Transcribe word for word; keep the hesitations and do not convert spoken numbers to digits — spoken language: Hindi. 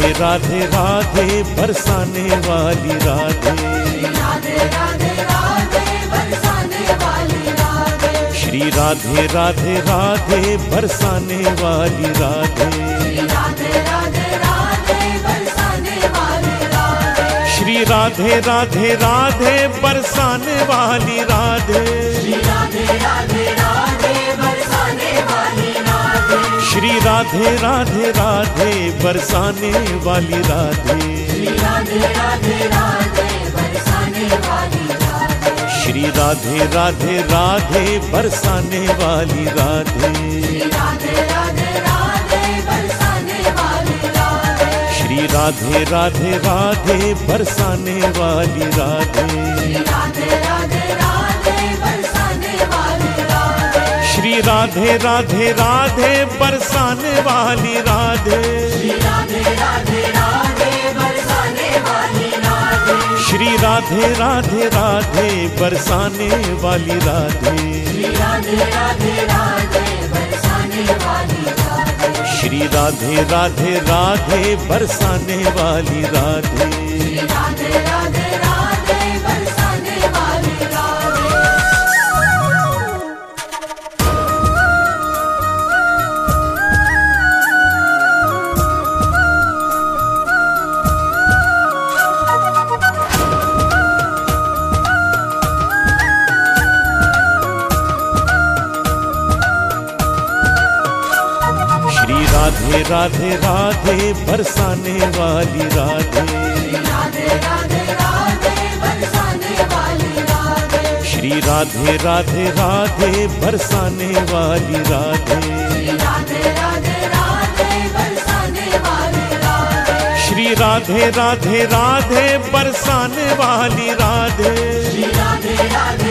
राधे राधे राधे बरसाने वाली राधे, राधे राधे राधे बरसाने वाली राधे, श्री राधे राधे राधे बरसाने वाली राधे, राधे राधे राधे बरसाने वाली राधे, श्री राधे राधे राधे बरसाने वाली राधे, राधे राधे राधे बरसाने वाली राधे, श्री राधे राधे राधे बरसाने वाली राधे, राधे राधे राधे बरसाने वाली राधे, श्री राधे राधे राधे बरसाने वाली राधे, राधे राधे राधे बरसाने वाली राधे, श्री राधे राधे राधे बरसाने वाली राधे, राधे राधे राधे बरसाने वाली राधे, श्री राधे राधे राधे बरसाने वाली राधे, राधे राधे राधे बरसाने वाली राधे, श्री राधे राधे राधे बरसाने वाली राधे, राधे राधे राधे बरसाने वाली राधे, श्री राधे राधे राधे बरसाने वाली राधे। राधे राधे राधे बरसाने वाली राधे। श्री राधे राधे राधे बरसाने वाली राधे, राधे राधे राधे बरसाने वाली राधे, श्री राधे राधे राधे बरसाने वाली राधे, राधे राधे राधे बरसाने वाली राधे, श्री राधे राधे राधे बरसाने वाली राधे, राधे राधे